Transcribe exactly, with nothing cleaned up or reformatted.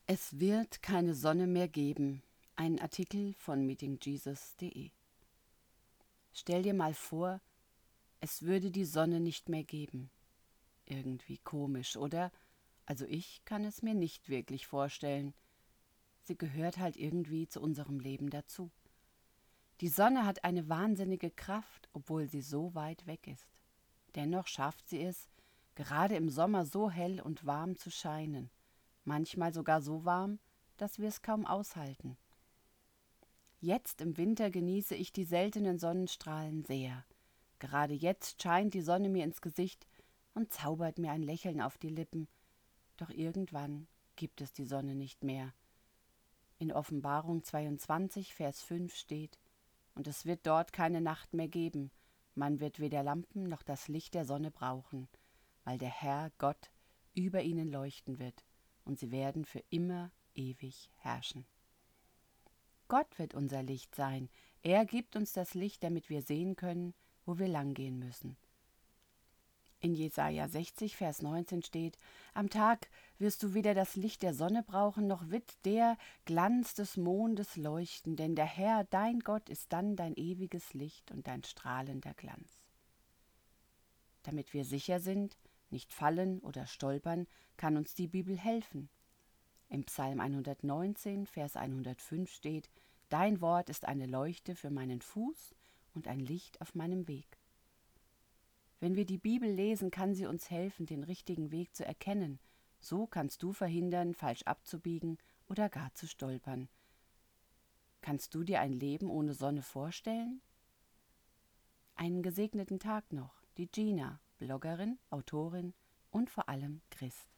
Es wird keine Sonne mehr geben. Ein Artikel von meeting jesus punkt de. Stell dir mal vor, es würde die Sonne nicht mehr geben. Irgendwie komisch, oder? Also ich kann es mir nicht wirklich vorstellen. Sie gehört halt irgendwie zu unserem Leben dazu. Die Sonne hat eine wahnsinnige Kraft, obwohl sie so weit weg ist. Dennoch schafft sie es, gerade im Sommer so hell und warm zu scheinen. Manchmal sogar so warm, dass wir es kaum aushalten. Jetzt im Winter genieße ich die seltenen Sonnenstrahlen sehr. Gerade jetzt scheint die Sonne mir ins Gesicht und zaubert mir ein Lächeln auf die Lippen. Doch irgendwann gibt es die Sonne nicht mehr. In Offenbarung zweiundzwanzig, Vers fünf steht: Und es wird dort keine Nacht mehr geben. Man wird weder Lampen noch das Licht der Sonne brauchen, weil der Herr Gott über ihnen leuchten wird, und sie werden für immer ewig herrschen. Gott wird unser Licht sein. Er gibt uns das Licht, damit wir sehen können, wo wir langgehen müssen. In Jesaja sechzig, Vers neunzehn steht: Am Tag wirst du weder das Licht der Sonne brauchen, noch wird der Glanz des Mondes leuchten, denn der Herr, dein Gott, ist dann dein ewiges Licht und dein strahlender Glanz. Damit wir sicher sind, nicht fallen oder stolpern, kann uns die Bibel helfen. Im Psalm hundertneunzehn, Vers hundertfünf steht: Dein Wort ist eine Leuchte für meinen Fuß und ein Licht auf meinem Weg. Wenn wir die Bibel lesen, kann sie uns helfen, den richtigen Weg zu erkennen. So kannst du verhindern, falsch abzubiegen oder gar zu stolpern. Kannst du dir ein Leben ohne Sonne vorstellen? Einen gesegneten Tag noch. Die Gina, Bloggerin, Autorin und vor allem Christ.